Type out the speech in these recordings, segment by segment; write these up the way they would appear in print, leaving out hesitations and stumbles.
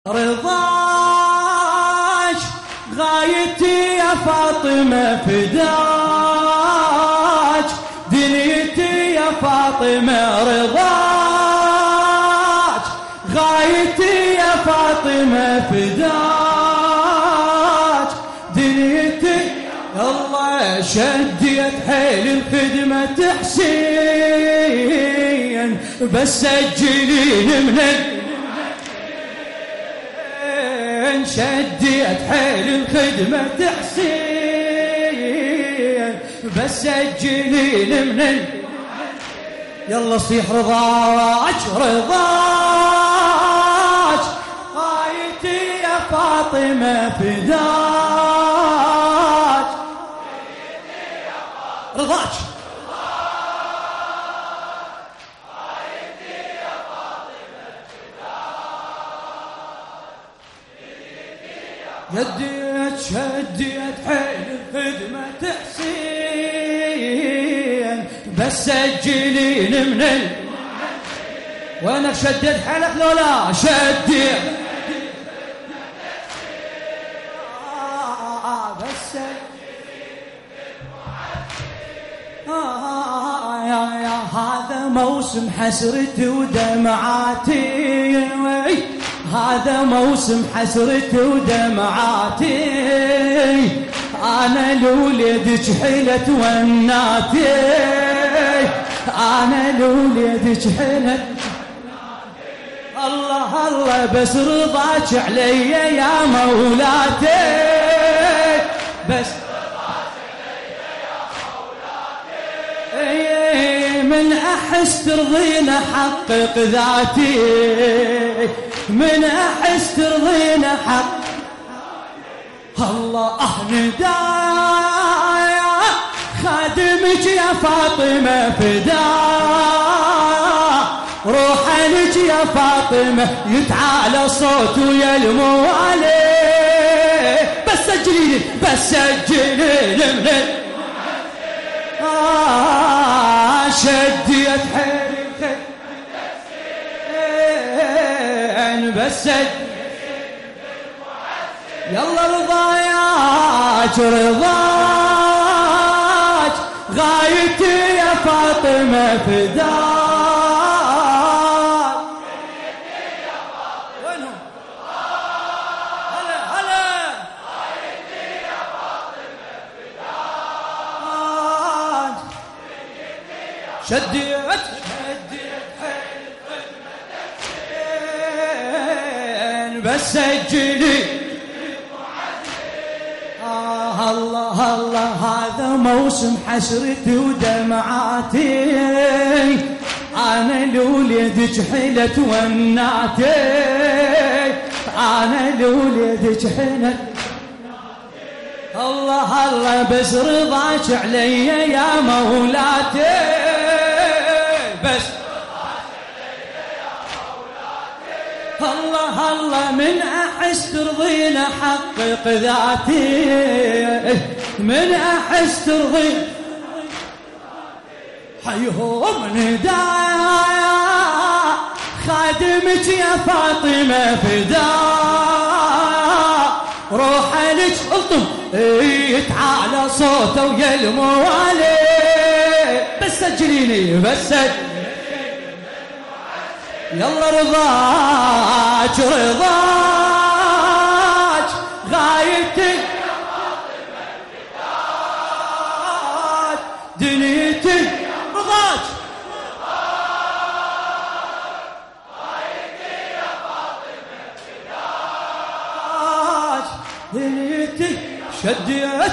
رضاك غايتي يا فاطمة فداك دنيتي يا فاطمة رضاك غايتي يا فاطمة فداك دنيتي الله شديت حيل الخدمة حسين بس سجلين من شديت حيل الخدمة حسين بس سجلين من يلا صيح رضاك رضاك غايتي يا فاطمة فداك رضاك يديت شديت حيل الخدمة حسين بس سجلين من وينك شديت حيلك لولا شديت بس هذا موسم حسرتي ودمعاتي هذا موسم حسرتي ودمعاتي أنا لوليدك حيلت وناتي أنا لوليدك حيلت الله الله بس رضاك علي يا مولاتي بس رضاك علي يا مولاتي من أحس ترضين أحقق ذاتي من أحس ترضين حق الله ندايا خادمك يا فاطمة فدا روحك يا فاطمة يتعالى صوت ويا الموالي بس سجليني من شديت حيلك بس يلا رضاك رضاك غايتي يا فاطمة فداك وينهم هلا هلا غايتي يا فاطمة فداك شديت بس سجلي الله الله هذا موسم حسرتي ودمعاتي أنا لوليدك حيلت وناتي أنا لوليدك حيلت الله الله بس رضاك علي يا مولاتي بس الله الله من أحس ترضين أحقق ذاتي من أحس ترضين حيهم ندايا خادمك يا فاطمة فدا روحك الطم يتعالى صوته ويا الموالي بس سجليني بس سجليني يلا رضاك رضاك غايتي يا فاطمة فداك دنيتي رضاك غايتي يا فاطمة فداك دنيتي شديت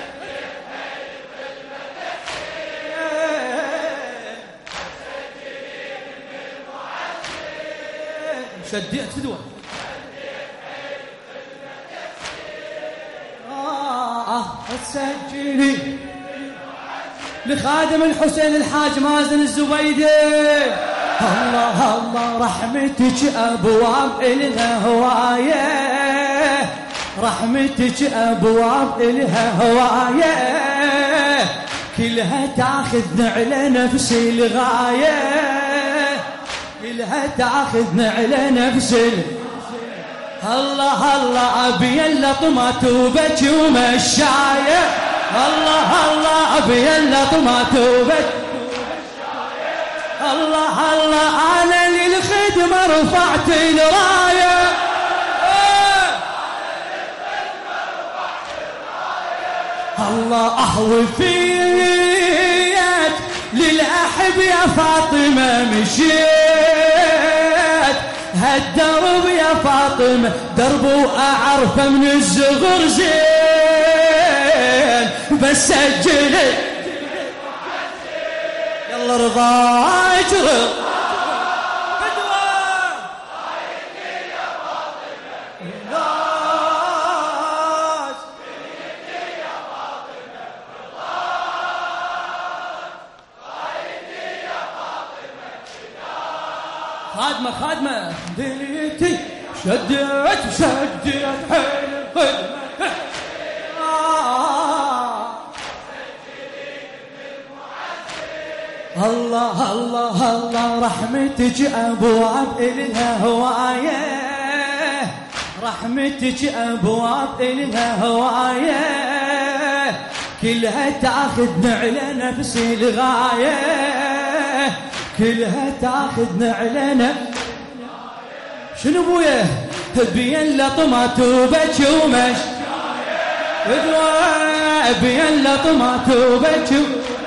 شديت فدوة تسجلي لخادم الحسين الحاج مازن الزبيدي الله الله رحمتك أبواب إلها هواية رحمتك أبواب إلها هواية كلها تاخذنا على نفس الغاية كلها تاخذنا على نفس الله الله أبي اللطمات وبكي ومشاية الله الله أبي اللطمات وبكي الله الله أنا للخدمة رفعت الراية الله أهوي فيك للأحب يا فاطمة مشيت هالدرب يا فاطمة درب وأعرفه من الزغر زين بس سجلت يلا رضاك رضا خادمة خادمة دليتي شدت حيل الخدمة الله الله الله رحمتك أبواب إلها هواية رحمتك أبواب إلها هواية كلها تاخذنا على نفس الغاية كلها تاخذنا علينا شنو بويا بين لطمات وبكي ومش بين لطمات وبكي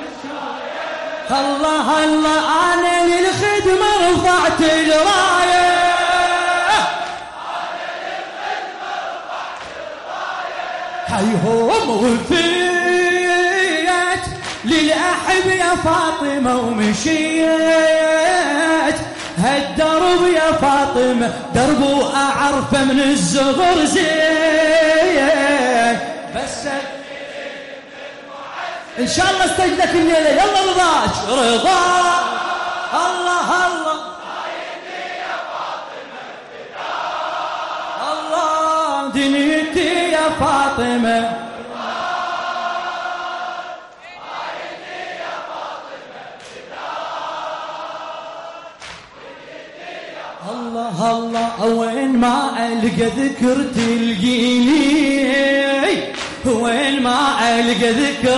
الله الله انا للخدمه رفعت الرايه حيهم وفيت للأحب يا فاطمة ومشيت هالدرب يا فاطمة درب وأعرفه من الزغر زين بس إن شاء الله استجدك الليلة يلا رضاك رضا الله الله الله دنيتي يا فاطمة الله الله وين ما ألقى ذكر تلقيني وين ما ألقى ذكر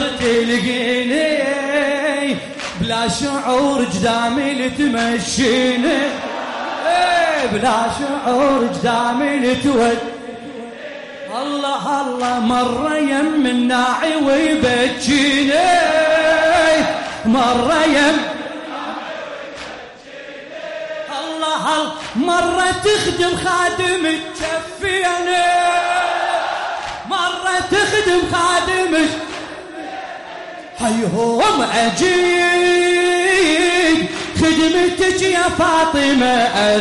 تلقيني بلا شعور قدامي لتمشيني بلا شعور قدامي لتود الله الله مرة يم الناعي ويبكيني مرة يم مرة تخدم خادم تشفيني مرة تخدم خادم هيهم أجيب خدمتك يا فاطمة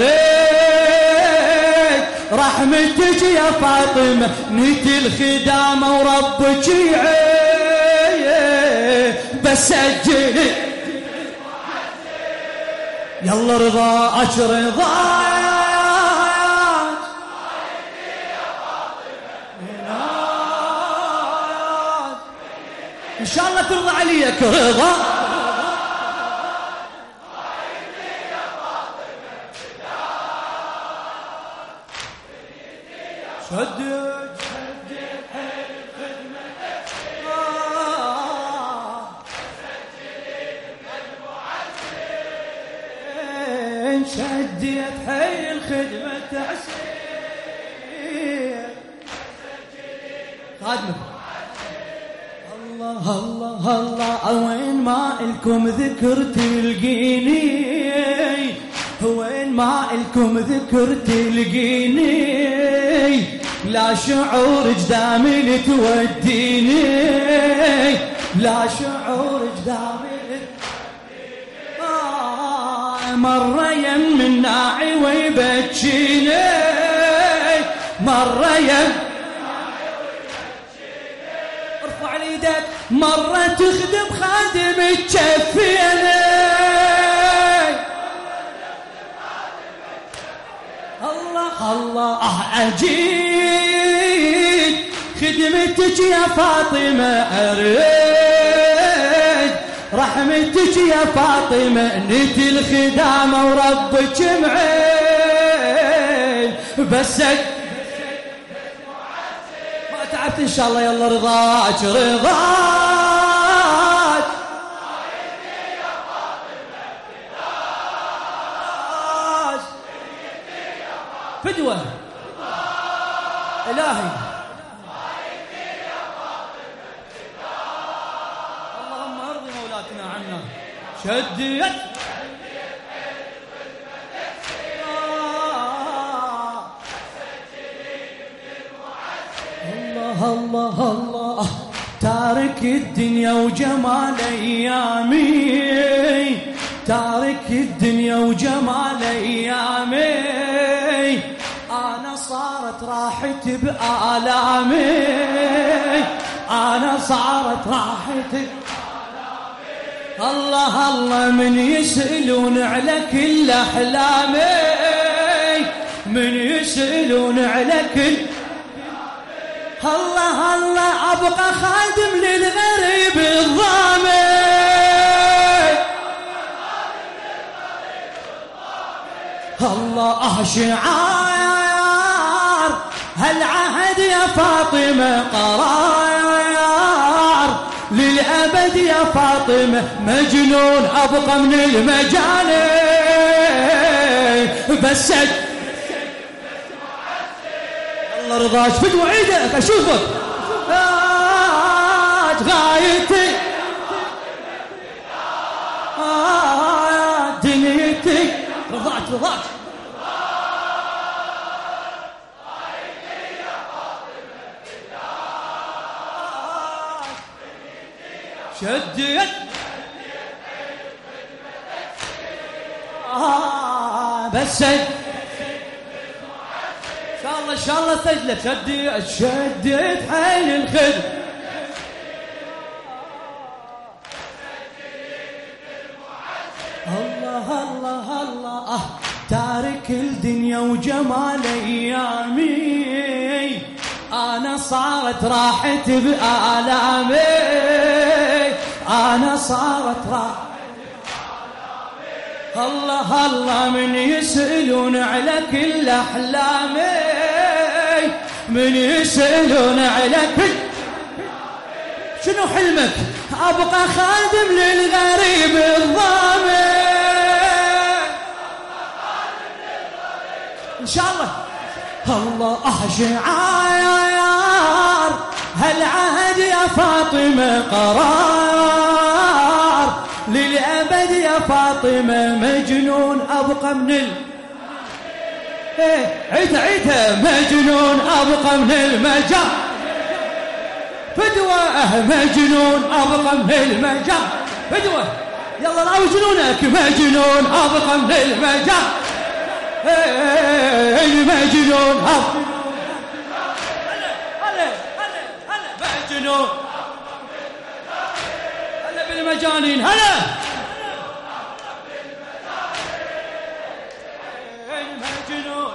أريد رحمتك يا فاطمة نيت الخدامة وربك يعين بس سجلي يلا رضاك رضاك إن شاء الله ترضى عليك رضا شدت حيل خدمتك شديت حيل خدمة عسير خادمة الله الله الله وين ما إلكم ذكر تلقيني وين ما إلكم ذكر تلقيني لا شعور قدامي لتوديني لا شعور قدامي مرة يم الناعي ويبكيني مرة يم ارفع ايدك مرة تخدم خادم تشفيني الله الله أجيد خدمتك يا فاطمة أريد رحمتك يا فاطمة نيت الخدامة وربك معين بس تعبت ان شاء الله. يلا رضاك رضاك فدوة إلهي. اللهم ارضي مولاتنا عنا. شديت الله الله الله تارك الدنيا وجمال ايامي، تارك الدنيا وجمال ايامي، انا صارت راحتي بآلامي، انا صارت راحتي الله الله. من يسألون على كل احلامي، من يسألون على كل الله الله. ابقى خادم للغريب الظامي، الله شعار هالعهد يا فاطمة، قرار للأبد يا فاطمة، مجنون أبقى من المجاني بس الله رضاك فدوة عيدك أشوفك غايتي دنيتي رضاك رضاك. شديت بس ان شاء الله سجلت. شديت شديت حيل الخدم الله الله الله. تارك الدنيا وجمال ايامي، انا صارت راحتي بآلامي، انا صارت راحتي الله الله. من يسألون على كل احلامي، من يسألون على كل شنو حلمك؟ ابقى خادم للغريب الظامي ان شاء الله. الله شعار هالعهد يا فاطمة، قرار للأبد يا فاطمة، مجنون أبقى من عيتها مجنون أبقى من المجال فدوة، مجنون أبقى من المجال فدوة. يلا راوي جنونك مجنون أبقى من المجال مجنون أبقى مجنون هلا بالمجانين هلا المجنون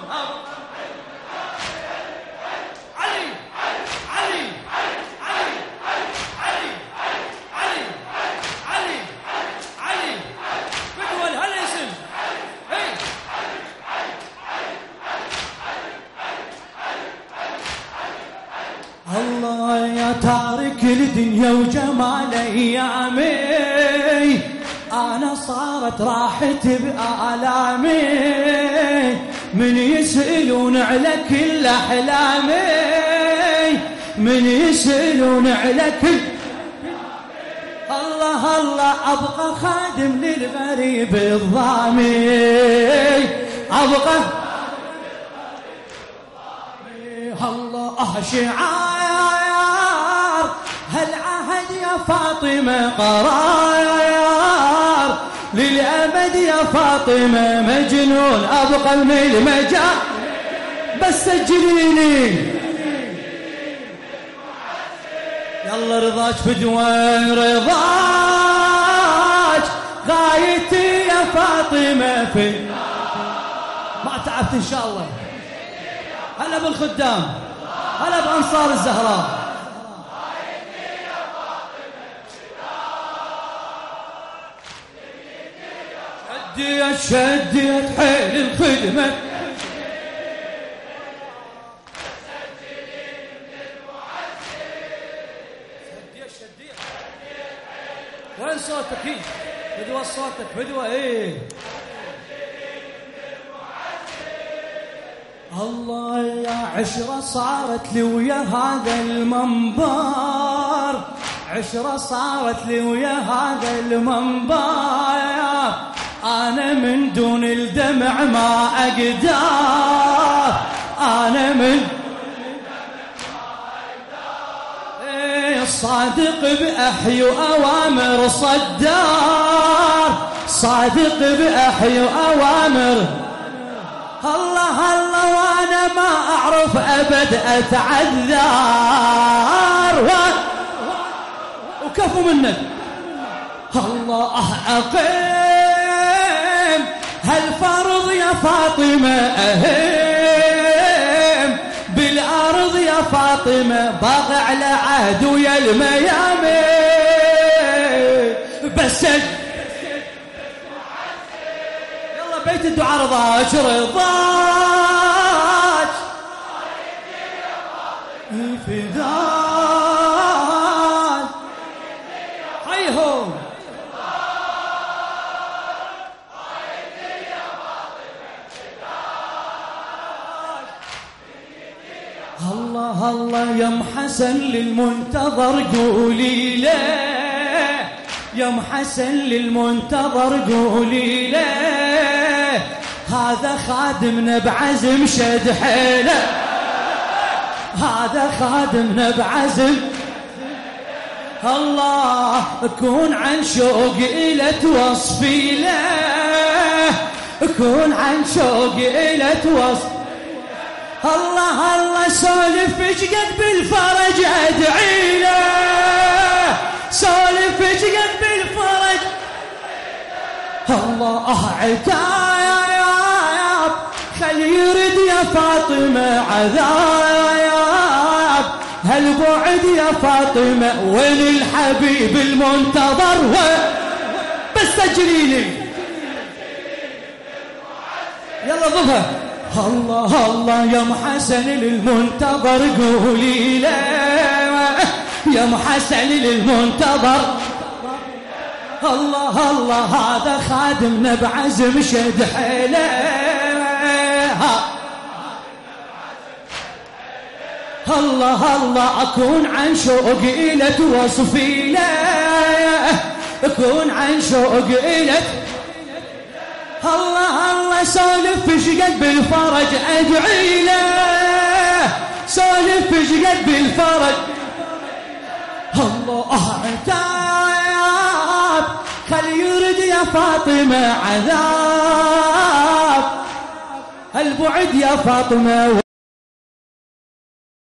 علي علي علي علي علي علي علي بدول هالاسم الله يا تارك الدنيا وجمال ايامي، انا صارت راحتي بآلامي، من يسألون على كل احلامي، من يسألون على كل الله الله. ابقى خادم للغريب الظامي، ابقى الله شعار هالعهد يا فاطمة، قرار للأبد يا فاطمة، مجنون أبقى من المجال بس سجليني. يلا رضاك فدوة رضاك غايتي يا فاطمة في ما تعبت إن شاء الله. هلا بالخدام هلا بأنصار الزهراء. شديت حيل الخدمة صوتك فدوة ايه. الله يا عشرة صارت لي ويا هذا المنبر، عشرة صارت لي ويا هذا المنبر، أنا من دون الدمع ما أقدر، أنا من صادق بأحي وأوامر صدار، صادق بأحي وأوامر. الله الله وأنا ما أعرف أبد أتعذر وكفو منك. الله أقيم هالفرض يا فاطمة، أهيم بالأرض يا فاطمة، باغي على عهد ويا الميامين بس. يلا بيت الدعاء رضاك رضاك فداك حيهم. الله الله يا ام حسن للمنتظر قولي له، يا ام حسن للمنتظر قولي له، هذا خادمنا بعزم شد حيله، هذا خادمنا بعزم. الله كون عن شوق إلى توصفي له، كون عن شوق إلى توصف. الله الله سولف شقد بالفرج أدعي له، سولف شقد بالفرج. الله عتاب خلي يرد يا فاطمة عذاب، هالبعد يا فاطمة وين الحبيب المنتظر بس تجريني. يلا ضفها. الله الله يا ام حسن للمنتظر قولي له، يا ام حسن للمنتظر. الله الله هذا خادمنا بعزم شد حيله، الله الله اكون عن شوق الى توصفي له، اكون عن شوق الى. الله الله سولف شقد بالفرج ادعي له، سولف شقد بالفرج. الله عتاب خلي يرد يا فاطمة عذاب، البعد يا فاطمة.